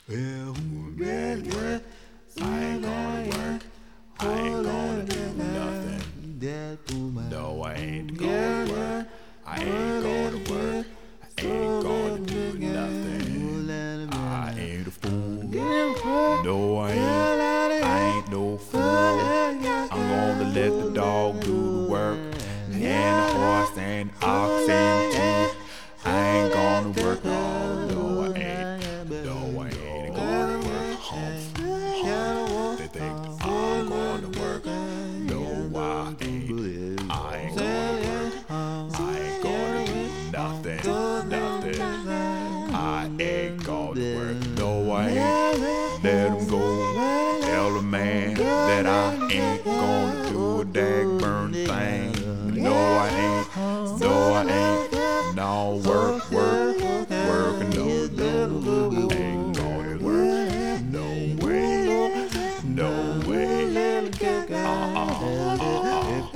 Yeah, yeah. I ain't gonna work. I ain't gonna do nothing. No, I ain't gonna work. I ain't gonna work. I ain't gonna do nothing. I ain't a fool. No, I ain't. I ain't no fool. I'm gonna let the dog do the work, and the horse and oxen too. I ain't gonna work. No, I ain't. No, I ain't gonna work. They think I'm gonna work. No, I ain't. I ain't gonna work. I ain't gonna do nothing. Nothing. I ain't gonna work. No, I ain't. Let him go. Tell the man that I ain't gonna do a dag-burn thing. No, I ain't. No, I ain't. No, work, work, work. No, ain't gonna work. No way. No way. Ain't gonna work.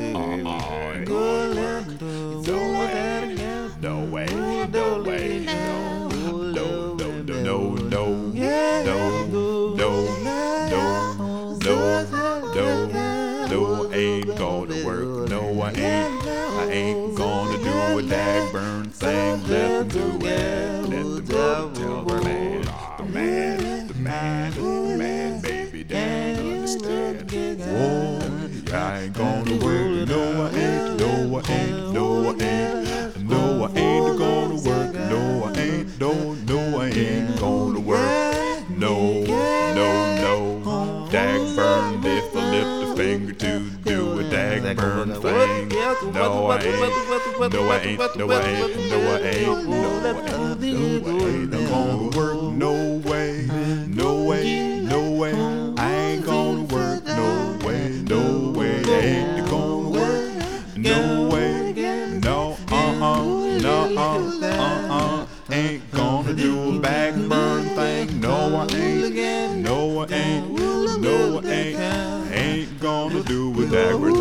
No way. No way. No. No. No. No. No. No. No, ain't gonna work. No, I ain't. I ain't gonna do a dag-burn thing. Let them do it. Let them tell the man. The man, baby, they don't understand. Oh, I ain't gonna work. No, I ain't. No, I ain't. No, I ain't. No, I ain't gonna work. No, I ain't. No, I ain't gonna work. No. Dag-burn, if I lift a finger to do a dag-burn thing. No, I ain't. No, I ain't. No, I ain't. No, I ain't. No, I ain't. I'm gonna work. No way. No way. No way. I ain't gonna work. No way. No way. I ain't gonna work. No way. No. No. Ain't gonna do a back-burn thing. No, I ain't. No, I ain't. No, I ain't. Ain't gonna do a dag-burn